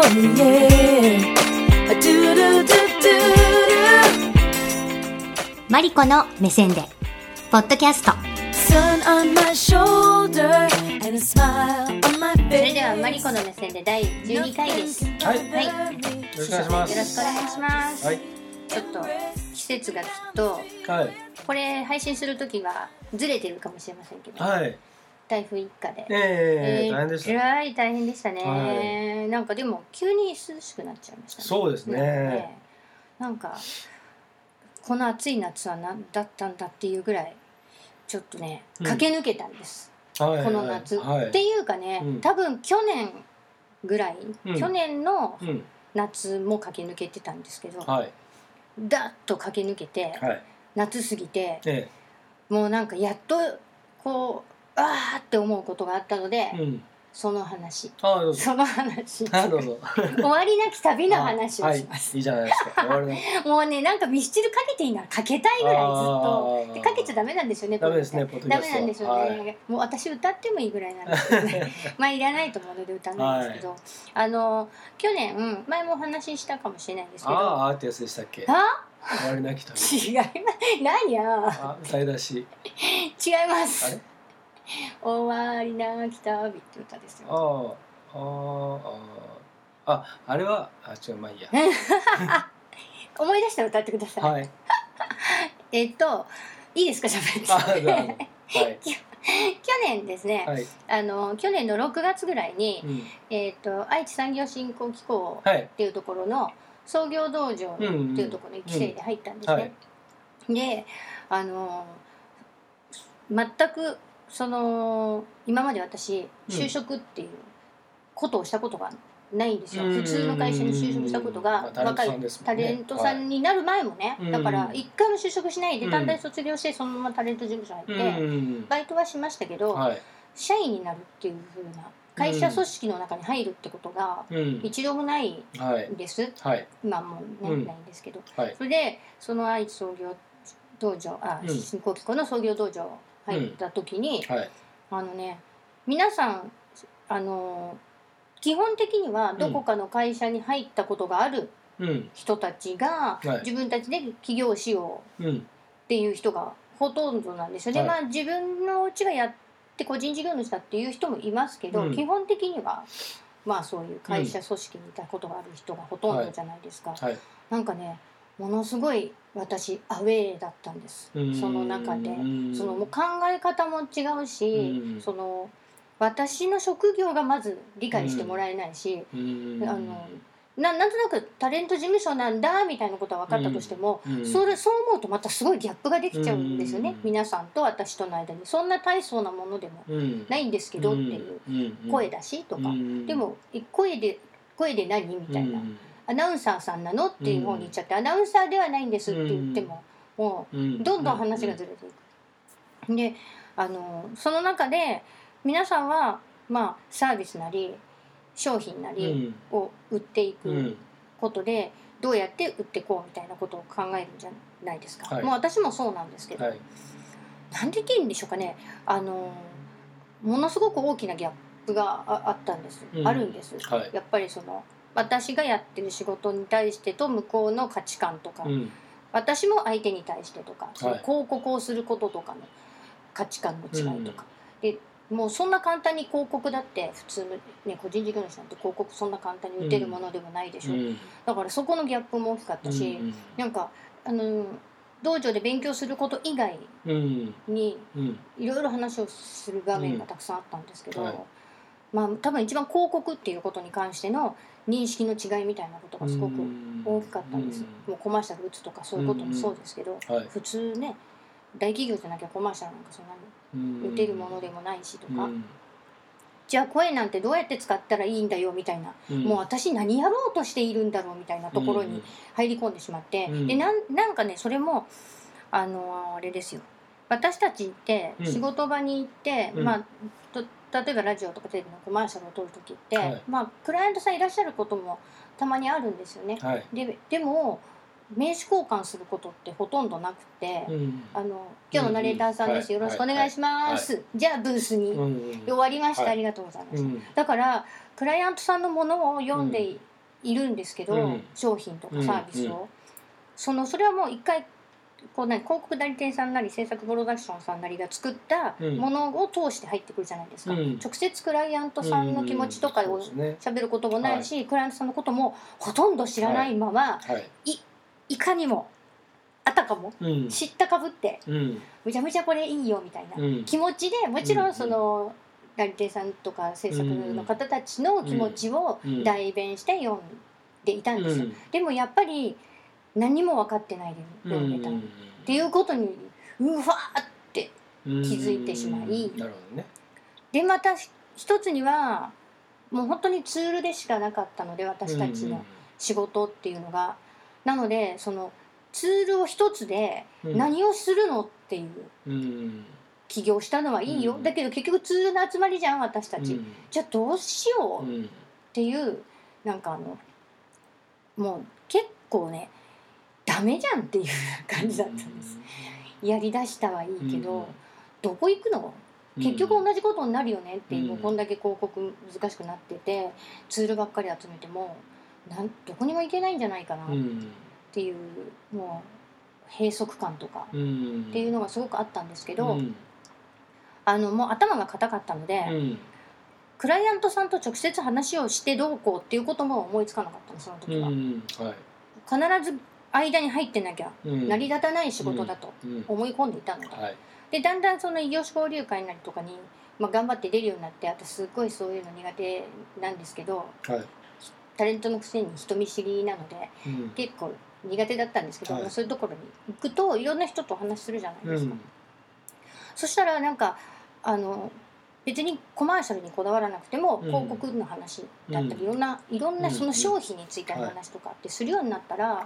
マリコの目線でポッドキャスト。それではマリコの目線で第12回です。 はい、はい、よろしくお願いします。 よろしくお願いします、 はい、 ちょっと季節がきっと、 はい、 これ配信するときはずれてるかもしれませんけど、 はい、 台風一過で、 大変でしたね。 大変でしたね、はい、なんかでも急に涼しくなっちゃいましたね。 そうですね。 なんかこの暑い夏は何だったんだっていうぐらいちょっとね、駆け抜けたんです、この夏、っていうかね、多分去年ぐらい、去年の夏も駆け抜けてたんですけど、ダッと駆け抜けて、夏過ぎて、もうなんかやっとこうあーって思うことがあったので、その話、その話、終わりなき旅の話をします。 いいじゃないですか。 もうね、なんかミスチルかけていいならかけたいぐらいずっとで、かけちゃダメなんですよね。 ダメですね、 ダメなんですよね、もう私歌ってもいいぐらいなんですけどねまあいらないと思うので歌ないんですけど、去年、前もお話ししたかもしれないんですけど、 あーってやつでしたっけ。終わりなき旅。 違います。何や歌い出し。 違います。あれ、終わりなき旅って歌ですよ。 あれは違う、まあいいや思い出したら歌ってください。いいですか、喋って。去年ですね、去年の6月ぐらいに、愛知産業振興機構っていうところの創業道場っていうところに1期生で入ったんですね。で、全く今まで私就職っていうことをしたことがないんですよ。普通の会社に就職したことが、若いタレントさんになる前もね、だから一回も就職しないで短大卒業してそのままタレント事務所入ってバイトはしましたけど、社員になるっていう風な会社組織の中に入るってことが一度もないんです。今もね、ないんですけど、それでその愛知創業道場、振興機構の創業道場入った時に、皆さん基本的にはどこかの会社に入ったことがある人たちが自分たちで起業しようっていう人がほとんどなんですよね。自分のうちがやって個人事業主だっていう人もいますけど、基本的にはそういう会社組織にいたことがある人がほとんどじゃないですか。なんかね、ものすごい私アウェーだったんです。その中でもう考え方も違うし、私の職業がまず理解してもらえないし、なんとなくタレント事務所なんだみたいなことは分かったとしても、そう思うとまたすごいギャップができちゃうんですよね、皆さんと私との間に。そんな大層なものでもないんですけどっていう声だしとか、でも声で何みたいな、アナウンサーさんなのっていう方に言っちゃって、アナウンサーではないんですって言っても、もうどんどん話がずれていく。で、その中で皆さんはサービスなり商品なりを売っていくことで、どうやって売っていこうみたいなことを考えるんじゃないですか。もう私もそうなんですけど、なんで言うんでしょうかね、ものすごく大きなギャップがあったんです、あるんです、やっぱり私がやってる仕事に対してと向こうの価値観とか、私も相手に対してとか、広告をすることとかの価値観の違いとか、でもうそんな簡単に広告だって普通の、ね、個人事業主なんて広告そんな簡単に打てるものでもないでしょ、だからそこのギャップも大きかったし、なんか道場で勉強すること以外にいろいろ話をする場面がたくさんあったんですけど、多分一番広告っていうことに関しての認識の違いみたいなことがすごく大きかったんです。もうコマーシャル打つとかそういうこともそうですけど、普通ね、大企業じゃなきゃコマーシャルなんかそんなに打てるものでもないしとか、じゃあ声なんてどうやって使ったらいいんだよみたいな、もう私何やろうとしているんだろうみたいなところに入り込んでしまって、でなんかね、それもあれですよ、私たちって仕事場に行って、例えばラジオとかテレビのコマーシャルを撮るときって、クライアントさんいらっしゃることもたまにあるんですよね、でも名刺交換することってほとんどなくて、今日のナレーターさんです、よろしくお願いします、じゃあブースに、終わりました、ありがとうございます、だからクライアントさんのものを読んでいるんですけど、商品とかサービスを、それはもう一回こう広告代理店さんなり制作プロダクションさんなりが作ったものを通して入ってくるじゃないですか、直接クライアントさんの気持ちとかを喋ることもないし、クライアントさんのこともほとんど知らないまま、いかにもあたかも知ったかぶって、むちゃむちゃこれいいよみたいな気持ちで、もちろんその代理店さんとか制作の方たちの気持ちを代弁して読んでいたんですよ。でもやっぱり何も分かってないで読んでたっていうことにうわーって気づいてしまい、でまた一つにはもう本当にツールでしかなかったので、私たちの仕事っていうのが、なのでそのツールを一つで何をするのっていう、起業したのはいいよ、だけど結局ツールの集まりじゃん私たち、じゃあどうしようっていう、なんかもう結構ねダメじゃんっていう感じだったんです。やりだしたはいいけど、どこ行くの？結局同じことになるよねっていう、こんだけ広告難しくなっててツールばっかり集めてもどこにも行けないんじゃないかなっていう、もう閉塞感とかっていうのがすごくあったんですけど、もう頭が固かったので、クライアントさんと直接話をしてどうこうっていうことも思いつかなかったの、その時は。必ず間に入ってなきゃ成り立たない仕事だと思い込んでいたので、でだんだんその異業種交流会なりとかに、頑張って出るようになって、私すごいそういうの苦手なんですけど、タレントのくせに人見知りなので、結構苦手だったんですけど、そういうところに行くといろんな人とお話しするじゃないですか。そしたらなんか別にコマーシャルにこだわらなくても広告の話だったり、いろんなその商品についての話とかってするようになったら、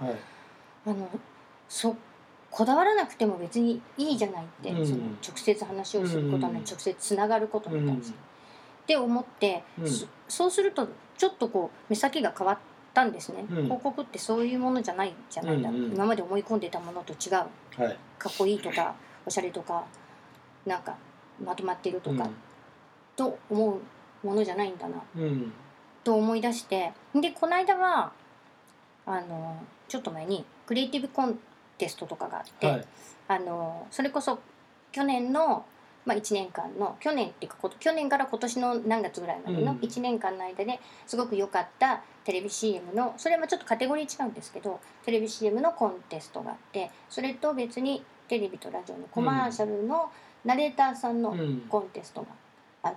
こだわらなくても別にいいじゃないって、その直接話をすることに直接つながることに対して、って思って、そうするとちょっとこう目先が変わったんですね。広告ってそういうものじゃないじゃないんだ、今まで思い込んでたものと違う、かっこいいとかおしゃれとかなんかまとまってるとか、と思うものじゃないんだな、と思い出して、でこの間はちょっと前にクリエイティブコンテストとかがあって、それこそ去年の、1年間の去年から今年の何月ぐらいまでの1年間の間ですごく良かったテレビ CM の、それはちょっとカテゴリー違うんですけど、テレビ CM のコンテストがあって、それと別にテレビとラジオのコマーシャルのナレーターさんのコンテストがあって、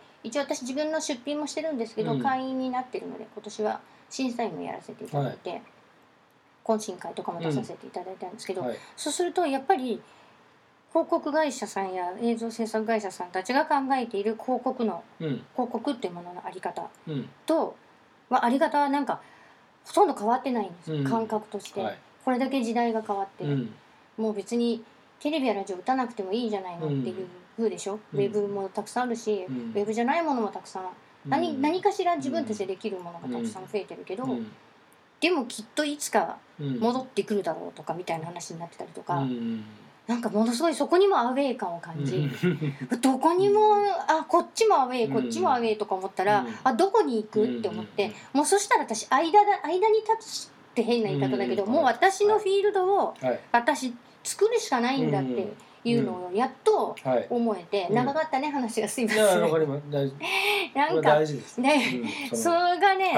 一応私自分の出品もしてるんですけど、会員になってるので今年は審査員もやらせていただいて、懇親会とかも出させていただいたんですけど、そうするとやっぱり広告会社さんや映像制作会社さんたちが考えている広告っていうもののあり方と、あり方はなんかほとんど変わってないんです、感覚として。これだけ時代が変わってる、もう別にテレビやラジオ打たなくてもいいじゃないのっていう風でしょ、ウェブもたくさんあるし、ウェブじゃないものもたくさん、何かしら自分たちでできるものがたくさん増えてるけど、でもきっといつか戻ってくるだろうとかみたいな話になってたりとか、なんかものすごいそこにもアウェー感を感じ、どこにもこっちもアウェーこっちもアウェーとか思ったら、どこに行くって思って、もうそしたら私間に立つって変な言い方だけど、もう私のフィールドを私作るしかないんだっていうのをやっと思えて、長かったね話が、すいません。なんかね、それがね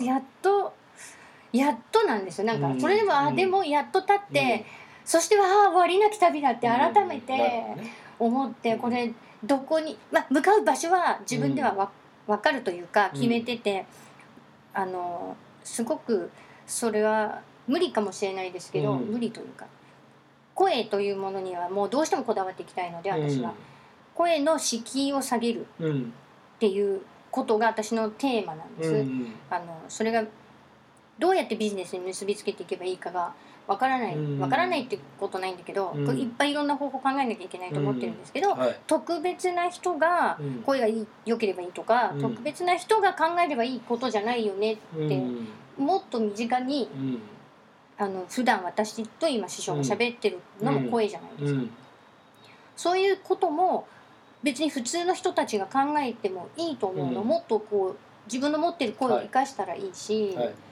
やっとなんですよ。なんかそれでもでもやっと経って、そして終わりなき旅だって改めて思って、これどこに向かう場所は自分では分かるというか決めてて、すごくそれは無理かもしれないですけど、無理というか声というものにはもうどうしてもこだわっていきたいので、私は声の敷居を下げるっていうことが私のテーマなんです。それがどうやってビジネスに結びつけていけばいいかがわからないってことないんだけど、いっぱいいろんな方法考えなきゃいけないと思ってるんですけど、特別な人が声が良ければいいとか、特別な人が考えればいいことじゃないよねって、もっと身近に普段私と今師匠が喋ってるのも声じゃないですか、そういうことも別に普通の人たちが考えてもいいと思うの、もっとこう自分の持ってる声を生かしたらいいし、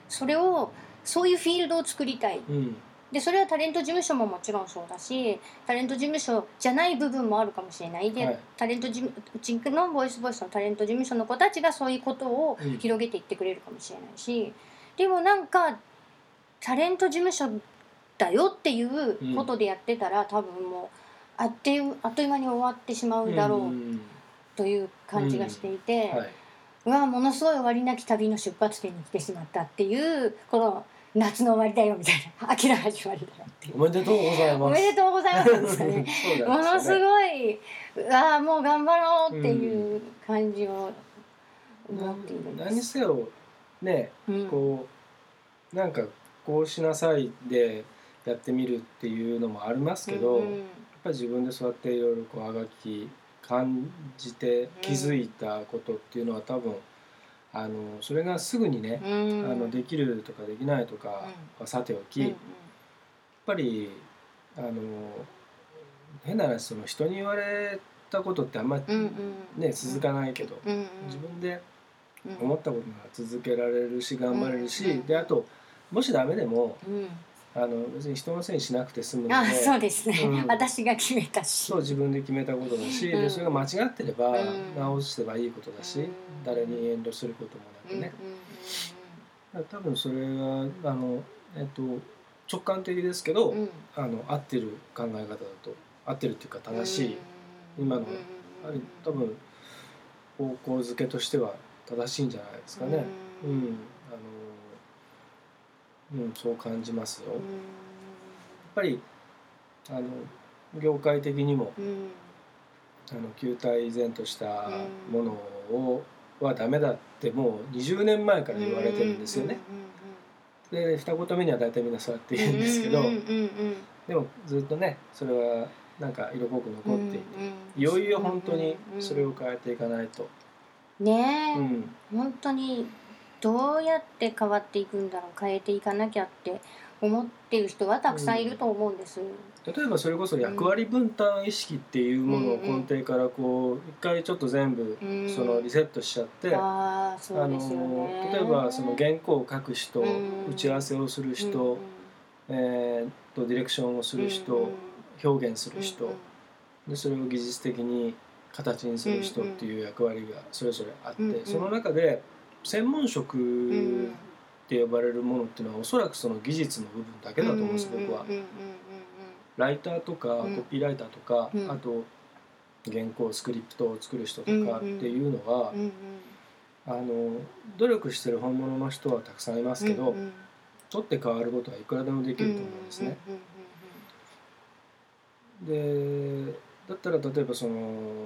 それをそういうフィールドを作りたい、でそれはタレント事務所ももちろんそうだし、タレント事務所じゃない部分もあるかもしれないで、タレントうちのボイスのタレント事務所の子たちがそういうことを広げていってくれるかもしれないし、でもなんかタレント事務所だよっていうことでやってたら、多分もうあっという間に終わってしまうだろうという感じがしていて、うわものすごい終わりなき旅の出発点に来てしまったっていう、この夏の終わりだよみたいな、秋の始まりだよっていう。 おめでとうございます。 おめでとうございますですかね。ものすごい、ああもう頑張ろうっていう感じを持っているんです。 何せよね、こうなんかこうしなさいでやってみるっていうのもありますけど、やっぱり自分でそうやっていろいろこうあがき感じて気づいたことっていうのは多分それがすぐにね、できるとかできないとかはさておき、やっぱり変な話、その人に言われたことってあんまりね続かないけど、自分で思ったことが続けられるし頑張れるし、であともしダメでも別に人のせいにしなくて済むので、 そうですね、私が決めたし、 そう自分で決めたことだし、でそれが間違ってれば直せばいいことだし、誰に遠慮することもなくね、多分それは直感的ですけど、合ってる考え方だと、合ってるっていうか正しい、今の多分方向づけとしては正しいんじゃないですかね。そう感じますよ。やっぱり業界的にも旧態依然としたものはダメだってもう20年前から言われてるんですよね。で二言目には大体みんなそうやって言うんですけど、でもずっとねそれはなんか色濃く残っていて、いよいよ本当にそれを変えていかないとねえ、本当にどうやって変わっていくんだろう、変えていかなきゃって思ってる人はたくさんいると思うんです。 例えばそれこそ役割分担意識っていうものを根底からこう一回ちょっと全部そのリセットしちゃって、例えばその原稿を書く人、打ち合わせをする人、ディレクションをする人、表現する人で、それを技術的に形にする人っていう役割がそれぞれあって、その中で専門職って呼ばれるものっていうのはおそらくその技術の部分だけだと思うんです僕は。ライターとかコピーライターとか、あと原稿スクリプトを作る人とかっていうのは、努力してる本物の人はたくさんいますけど、取って変わることはいくらでもできると思うんですね。でだったら例えばその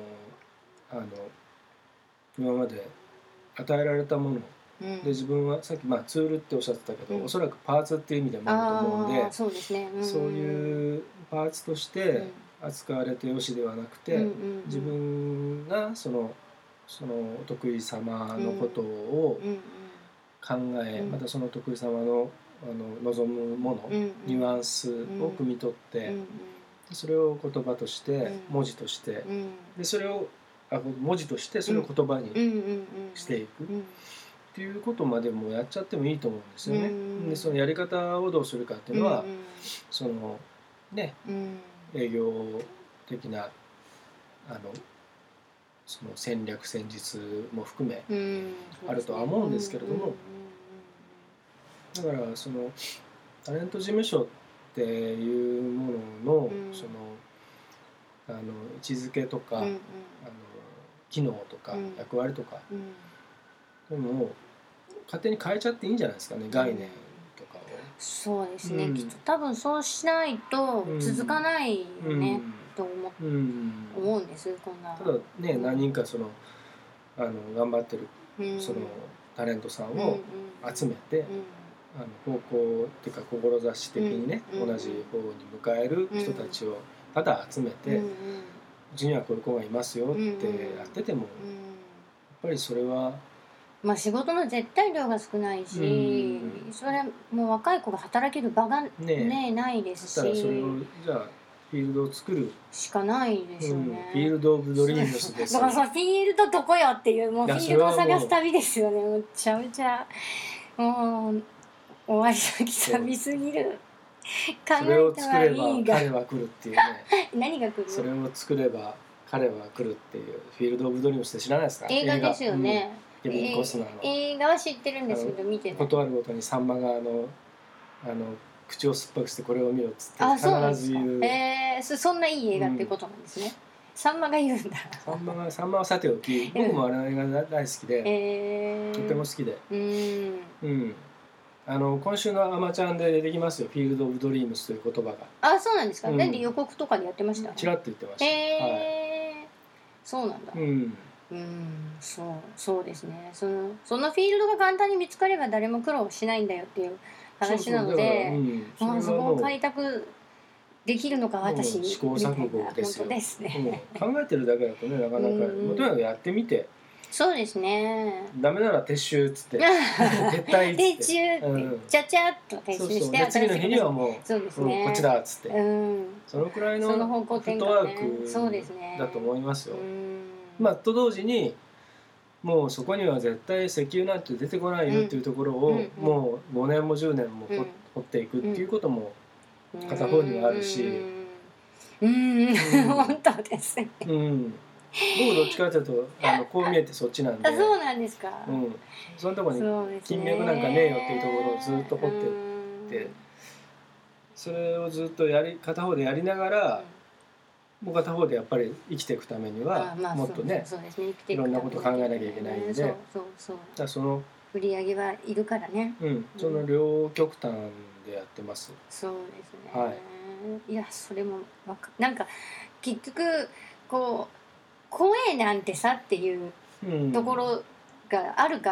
今まで与えられたもので、自分はさっきツールっておっしゃってたけど、おそらくパーツっていう意味でもあると思うんで、 そうですね、 そういうパーツとして扱われてよしではなくて、自分がそのお得意様のことを考え、またそのお得意様の望むもの、ニュアンスを汲み取って、それを言葉として文字として、でそれを文字としてそれを言葉にしていくっていうことまでもやっちゃってもいいと思うんですよね。でそのやり方をどうするかっていうのは、そのね、営業的なその戦略戦術も含めあるとは思うんですけれども、だからそのタレント事務所っていうもののその位置づけとか機能とか役割とかでも勝手に変えちゃっていいんじゃないですかね、概念とかを。 そうですね、きっと多分そうしないと続かないよね、と思うんです。こんなただね、何人かその頑張ってるそのタレントさんを集めて、方向っていうか志的にね、同じ方に向かえる人たちをただ集めて、うちにはこういう子がいますよってやってても、やっぱりそれは仕事の絶対量が少ないし、それはもう若い子が働ける場がないですし、 だからそれをじゃあフィールドを作るしかないですよね。 フィールド・オブ・ドリームスですよ。 だからそのフィールドどこよっていう、もうフィールドを探す旅ですよね。めちゃめちゃもう終わり先寂しすぎる。 それを作れば彼は来るっていうね。 何が来る？ それを作れば彼は来るっていうフィールド・オブ・ドリームスって知らないですか？ 映画ですよね。 ケビン・コスナーの映画は知ってるんですけど見てない。 断るごとにさんまが口を酸っぱくしてこれを見ろっつって必ず言う。 そんないい映画ってことなんですね。さんまが言うんだ。 さんまはさておき、僕もあの映画大好きで、とても好きで、今週のアマちゃんで出てきますよ、フィールド・オブ・ドリームスという言葉が。 あ、そうなんですか。なんで予告とかでやってました？ ちらっと言ってました。 そうなんだ。そうですね。そのフィールドが簡単に見つかれば誰も苦労しないんだよっていう話なので、そこを開拓できるのか私試行錯誤ですよ。 本当ですね。 考えてるだけだとね、なかなかとにかくやってみて。 そうですね。 ダメなら撤収っつって撤退っつって、 ちゃちゃっと撤収して、 次の日にはもうこっちだっつって、そのくらいのフットワークだと思いますよ。まあと同時にもうそこには絶対石油なんて出てこないよっていうところをもう5年も10年も掘っていくっていうことも片方にはあるし、 本当ですね。 僕どっちかというとこう見えてそっちなんで。 そうなんですか。 そのとこに金脈なんかねえよっていうところをずっと掘ってって、それをずっと片方でやりながら、もう片方でやっぱり生きていくためにはもっとねいろんなこと考えなきゃいけないんで、だその売り上げはいるからね。 その両極端でやってます。 そうですね。いやそれもなんか結局こう声なんてさっていうところがあるから、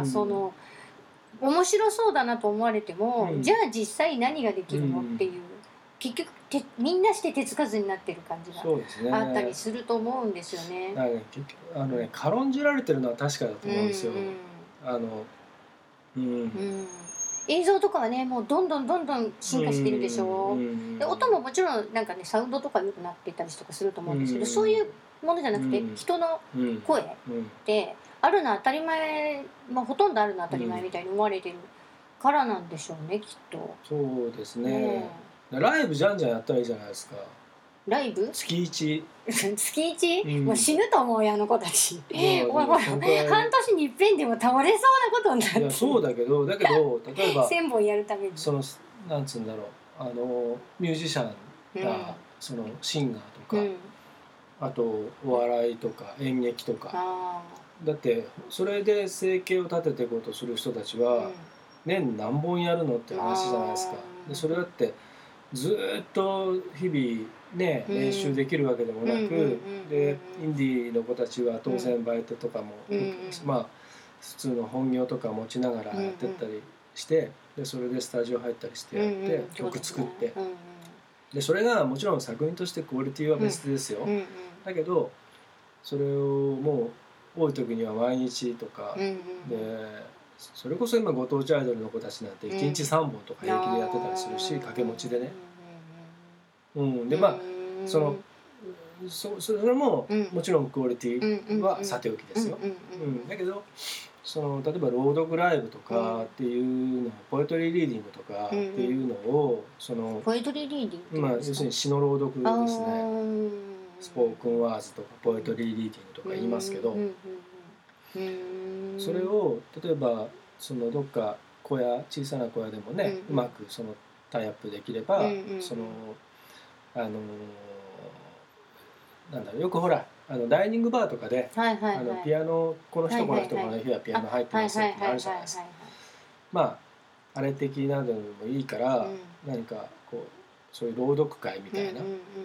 その面白そうだなと思われても、じゃあ実際何ができるのっていう、結局みんなして手つかずになってる感じがあったりすると思うんですよね。 軽んじられてるのは確かだと思うんですよ。 映像とかはねもうどんどん進化してるでしょ。で音ももちろんなんかねサウンドとか良くなってたりとかすると思うんですけど、そういうものじゃなくて人の声ってあるの当たり前、ほとんどあるの当たり前みたいに思われてるからなんでしょうね、きっと。 そうですね。ライブじゃんじゃんやったらいいじゃないですか。 ライブ？ 月1 月 1？もう死ぬと思うよあの子たち。半年に一遍でも倒れそうなことになって。 いやそうだけど例えば 1000本やるためにそのなんつうんだろうミュージシャンがそのシンガーとか。あとお笑いとか演劇とかだってそれで生計を立てていこうとする人たちは年何本やるのって話じゃないですか。でそれだってずっと日々ね練習できるわけでもなく、でインディーの子たちは当然バイトとかもまあ普通の本業とか持ちながらやってったりしてでそれでスタジオ入ったりしてやって曲作って。でそれがもちろん作品としてクオリティは別ですよ。だけどそれをもう多い時には毎日とか、でそれこそ今ご当地アイドルの子たちなんて1日3本とか平気でやってたりするし掛け持ちでね。でまあそれももちろんクオリティはさておきですよ。だけど例えば朗読ライブとかっていうのポエトリーリーディングとかっていうのをポエトリーリーディング要するに詩の朗読ですね。スポークンワーズとかポエトリーリーディングとか言いますけど、それを例えばどっか小さな小屋でもねうまくタイアップできればなんだろうよくほらダイニングバーとかでピアノこの人この人この日はピアノ入ってますってあるじゃないですか。まああれ的なのでもいいから何かそういう朗読会みたいな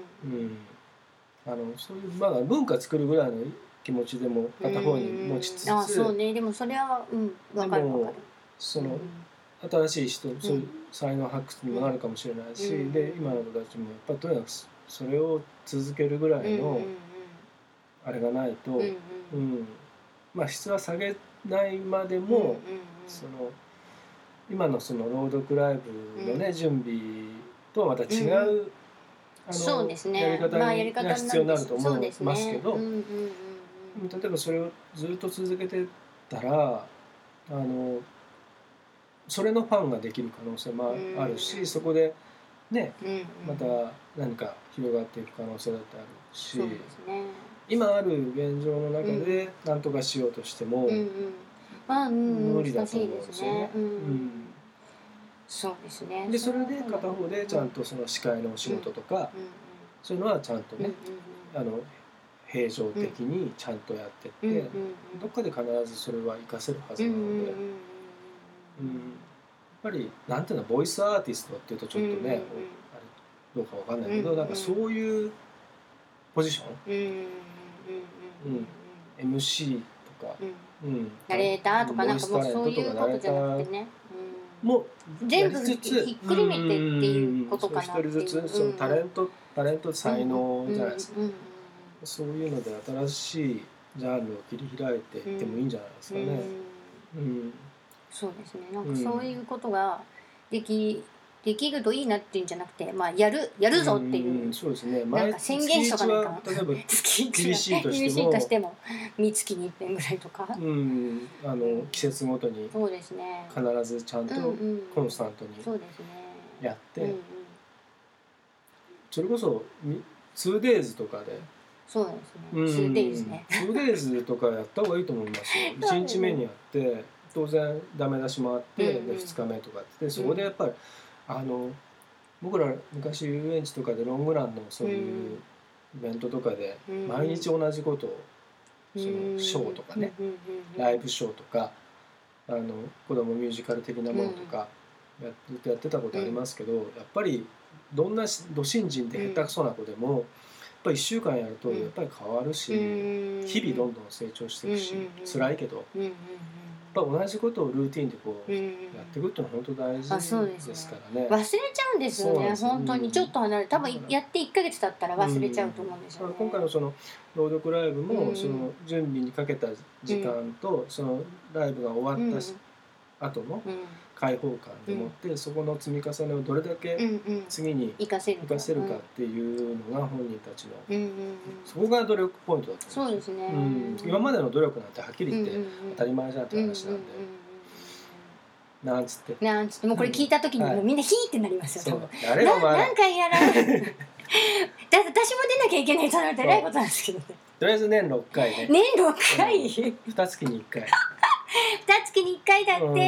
そういうまだ文化作るぐらいの気持ちでも片方に持ちつつ、 そうねでもそれは分かる分かる。 新しい人そういう才能発掘にもなるかもしれないし、で今の子たちもやっぱりとにかくそれを続けるぐらいのあれがないと、まあ質は下げないまでも今の朗読ライブのね準備とはまた違うやり方が必要になると思いますけど、例えばそれをずっと続けてたらそれのファンができる可能性もあるし、そこでね、また何か広がっていく可能性だってあるし、 そうですね、 今ある現状の中で何とかしようとしても無理だと思うんですよね。 そうですね。 でそれで片方でちゃんとその司会のお仕事とか、そういうのはちゃんとね、平常的にちゃんとやってって、どっかで必ずそれは活かせるはずなので、やっぱりなんていうの、ボイスアーティストっていうとちょっとね、あれどうかわかんないけど、なんかそういうポジション、MC とか、 ナレーターとかなんかもうそういうことじゃなくてね、 もう全部ひっくるめてっていうことかなっていう。 一人ずつそのタレント才能じゃないですか。そういうので新しいジャンルを切り開いていってもいいんじゃないですかね。 そうですね。なんかそういうことができるといいなっていうんじゃなくて、まあやるぞっていう。 そうですね。 なんか宣言とかなんか例えば厳しいとしても月に1遍ぐらいとか。 季節ごとにそうですね。 必ずちゃんとコンスタントにやって、それこそ 2days とかで。 そうですね。2days ね。 2days とかやった方がいいと思いますよ。1日目にやって当然ダメ出しもあって、で2日目とかってそこでやっぱり僕ら昔遊園地とかでロングランのそういうイベントとかで毎日同じことをそのショーとかね、ライブショーとか子供ミュージカル的なものとかずっとやってたことありますけど、やっぱりどんなど新人で下手くそな子でもやっぱり1週間やるとやっぱり変わるし、日々どんどん成長していくし、辛いけどやっぱ同じことをルーティンでこうやっていくっていうのは本当大事ですからね。 忘れちゃうんですよね。本当にちょっと離れ、多分やって1ヶ月経ったら忘れちゃうと思うんですよね。 今回のその朗読ライブもその準備にかけた時間とそのライブが終わった後の開放感でもってそこの積み重ねをどれだけ次に生かせるかっていうのが本人たちのそこが努力ポイントだと思うんですよ。そうですね。今までの努力なんてはっきり言って当たり前じゃんって話なんで、なんつってもうこれ聞いた時にもうみんなヒーってなりますよ。 誰が何回やらだって私も出なきゃいけないとなると偉いことなんですけどね。 とりあえず年6回ね。 年6回 2月に1回 2月に1回だって、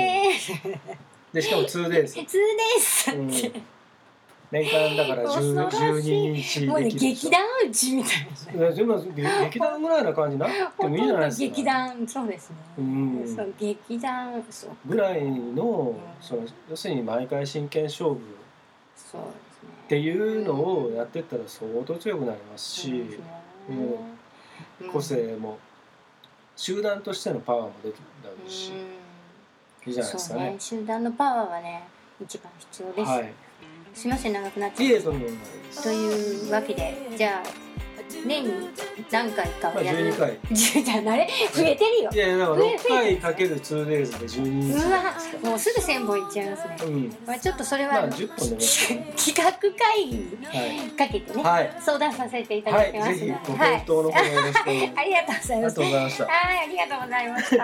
でしかも 2days って年間だから12日もうね劇団うちみたいな。 でも劇団ぐらいな感じになってもいいじゃないですか。 劇団、そうですね。そう劇団そうぐらいのその要するに毎回真剣勝負っていうのをやってったら相当強くなりますし、個性も集団としてのパワーも出てるし、いいじゃないですかね。 集団のパワーはね一番必要です。すみません長くなっちゃいました。というわけでじゃあ年に何回かはやる。 12回。 じゃああれ増えてるよ。 いやだから6回かける 2days で12日。 うわもうすぐ1000本いっちゃいますね。まあちょっとそれは 10本でも企画会議にかけてね相談させていただきますので、 ぜひご検討の方よろしく。 ありがとうございます。ありがとうございました。